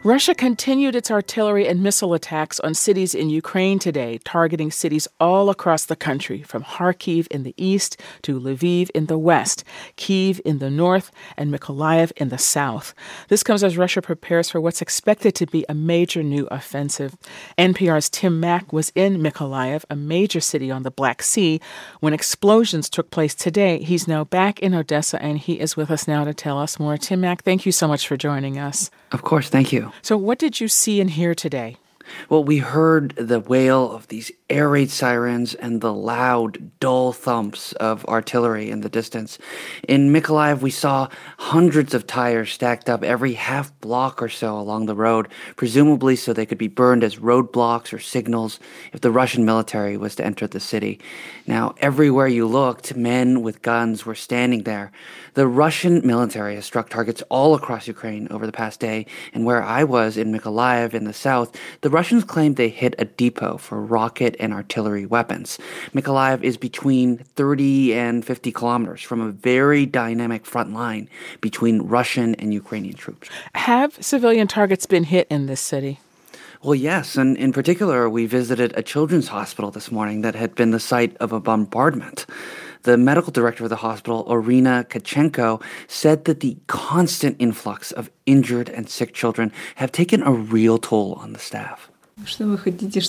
Russia continued its artillery and missile attacks on cities in Ukraine today, targeting cities all across the country, from Kharkiv in the east to Lviv in the west, Kyiv in the north, and Mykolaiv in the south. This comes as Russia prepares for what's expected to be a major new offensive. NPR's Tim Mak was in Mykolaiv, a major city on the Black Sea, when explosions took place today. He's now back in Odessa, and he is with us now to tell us more. Tim Mak, thank you so much for joining us. Of course, thank you. So what did you see and hear today? Well, we heard the wail of these air raid sirens and the loud, dull thumps of artillery in the distance. In Mykolaiv, we saw hundreds of tires stacked up every half block or so along the road, presumably so they could be burned as roadblocks or signals if the Russian military was to enter the city. Now, everywhere you looked, men with guns were standing there. The Russian military has struck targets all across Ukraine over the past day, and where I was in Mykolaiv in the south, the Russians claimed they hit a depot for rocket and artillery weapons. Mykolaiv is between 30 and 50 kilometers from a very dynamic front line between Russian and Ukrainian troops. Have civilian targets been hit in this city? Well, yes, and in particular, we visited a children's hospital this morning that had been the site of a bombardment. The medical director of the hospital, Irina Tkachenko, said that the constant influx of injured and sick children have taken a real toll on the staff. Well,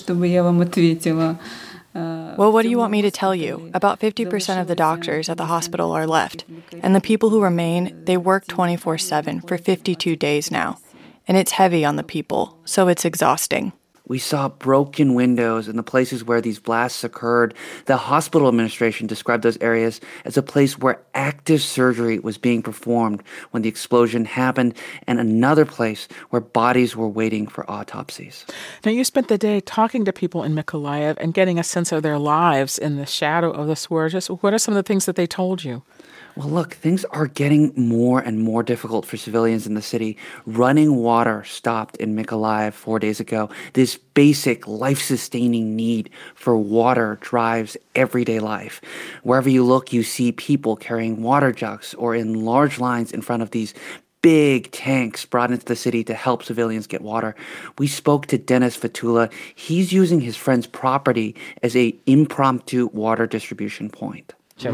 what do you want me to tell you? About 50% of the doctors at the hospital are left, and the people who remain, they work 24/7 for 52 days now. And it's heavy on the people, so it's exhausting. We saw broken windows in the places where these blasts occurred. The hospital administration described those areas as a place where active surgery was being performed when the explosion happened, and another place where bodies were waiting for autopsies. Now, you spent the day talking to people in Mykolaiv and getting a sense of their lives in the shadow of this war. Just what are some of the things that they told you? Well, look, things are getting more and more difficult for civilians in the city. Running water stopped in Mykolaiv 4 days ago. This basic life-sustaining need for water drives everyday life. Wherever you look, you see people carrying water jugs or in large lines in front of these big tanks brought into the city to help civilians get water. We spoke to Dennis Fatula. He's using his friend's property as an impromptu water distribution point. At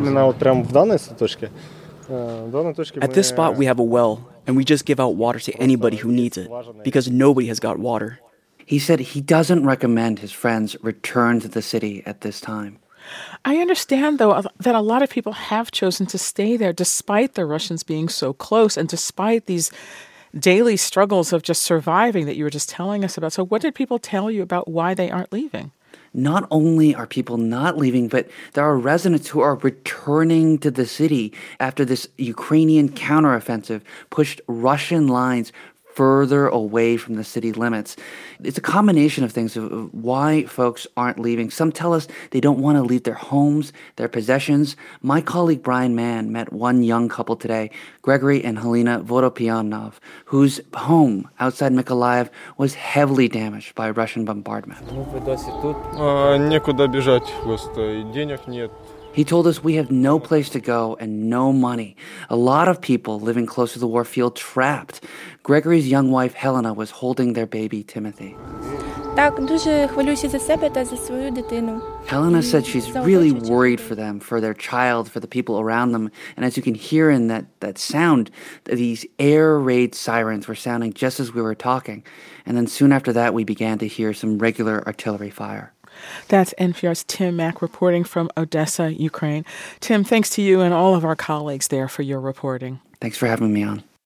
this spot, we have a well, and we just give out water to anybody who needs it, because nobody has got water. He said he doesn't recommend his friends return to the city at this time. I understand, though, that a lot of people have chosen to stay there despite the Russians being so close and despite these daily struggles of just surviving that you were just telling us about. So what did people tell you about why they aren't leaving? Not only are people not leaving, but there are residents who are returning to the city after this Ukrainian counteroffensive pushed Russian lines further away from the city limits. It's a combination of things of why folks aren't leaving. Some tell us they don't want to leave their homes, their possessions. My colleague Brian Mann met one young couple today, Gregory and Helena Vodopianov, whose home outside Mykolaiv was heavily damaged by Russian bombardment. He told us we have no place to go and no money. A lot of people living close to the war feel trapped. Gregory's young wife, Helena, was holding their baby, Timothy. Helena said she's really worried for them, for their child, for the people around them. And as you can hear in that sound, these air raid sirens were sounding just as we were talking. And then soon after that, we began to hear some regular artillery fire. That's NPR's Tim Mak reporting from Odessa, Ukraine. Tim, thanks to you and all of our colleagues there for your reporting. Thanks for having me on.